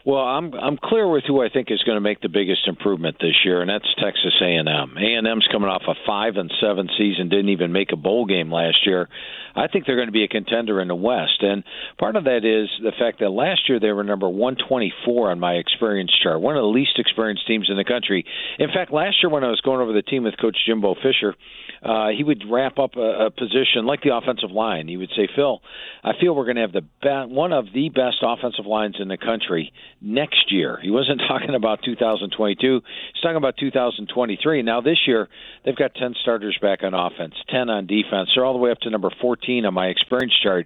Well, I'm clear with who I think is going to make the biggest improvement this year, and that's Texas A&M. A&M's coming off a 5-7 season, didn't even make a bowl game last year. I think they're going to be a contender in the West, and part of that is the fact that last year they were number 124 on my experience chart, one of the least experienced teams in the country. In fact, last year when I was going over the team with Coach Jimbo Fisher, he would wrap up a position like the offensive line. He would say, Phil, I feel we're going to have one of the best offensive lines in the country next year. He wasn't talking about 2022. He's talking about 2023. Now this year, they've got 10 starters back on offense, 10 on defense. They're all the way up to number 14 on my experience chart.